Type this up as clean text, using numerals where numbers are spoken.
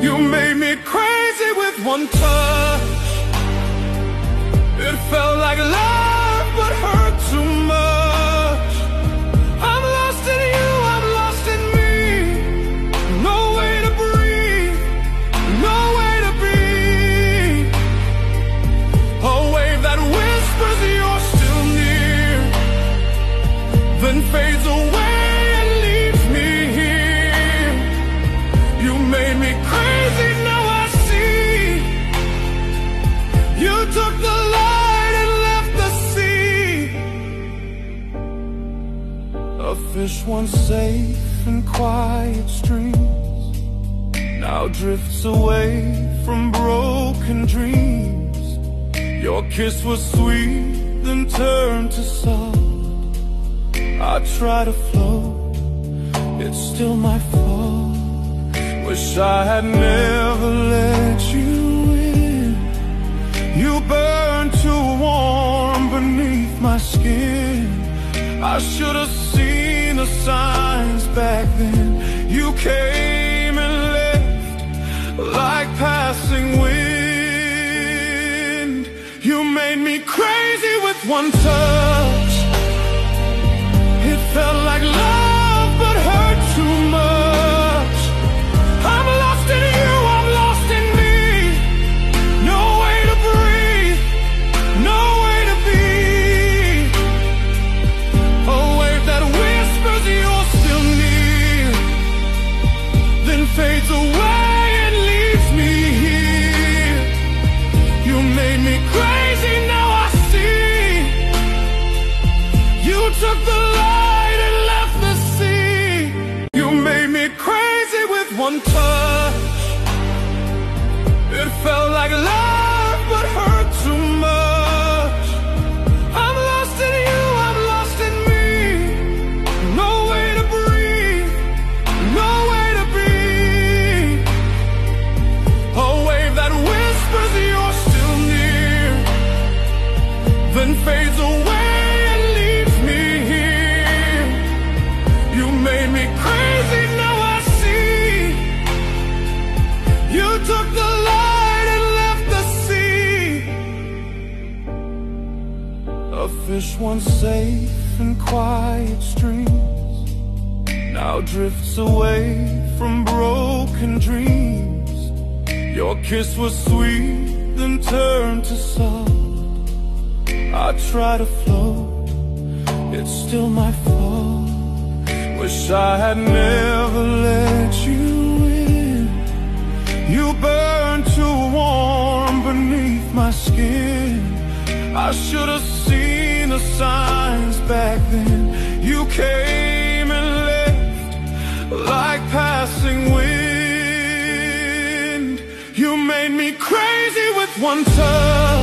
You made me crazy with one touch. It felt like love, but hurt too much. I'm lost in you, I'm lost in me. No way to breathe, no way to be. A wave that whispers you're still near, then fades away and leaves me here. You made me crazy, now I see. You took the light and left the sea. A fish once safe in quiet streams now drifts away from broken dreams. Your kiss was sweet, then turned to salt. I try to float, it's still my fault. Wish I had never let you in. You burn too warm beneath my skin. I should have seen the signs back then. You came and left like passing wind. You made me crazy with one touch. It felt like love, but hurt too much. I'm lost in you, I'm lost in me. No way to breathe, no way to be. A wave that whispers you're still near, then fades away and leaves me here. You made me crazy, now I see. You took the light and left the sea. You made me crazy with one touch. It felt like love, but hurt too much. I'm lost in you, I'm lost in me. No way to breathe, no way to be. A wave that whispers you're still near, then fades away and leaves me here. You made me crazy, now I see. You took the light and left the sea. A fish once safe in quiet streams now drifts away from broken dreams. Your kiss was sweet, then turned to salt. I try to float, it's still my fault. Wish I had never let you in. You burn too warm beneath my skin. I should have seen the signs back then. You came and left like passing wind. You made me crazy with one touch.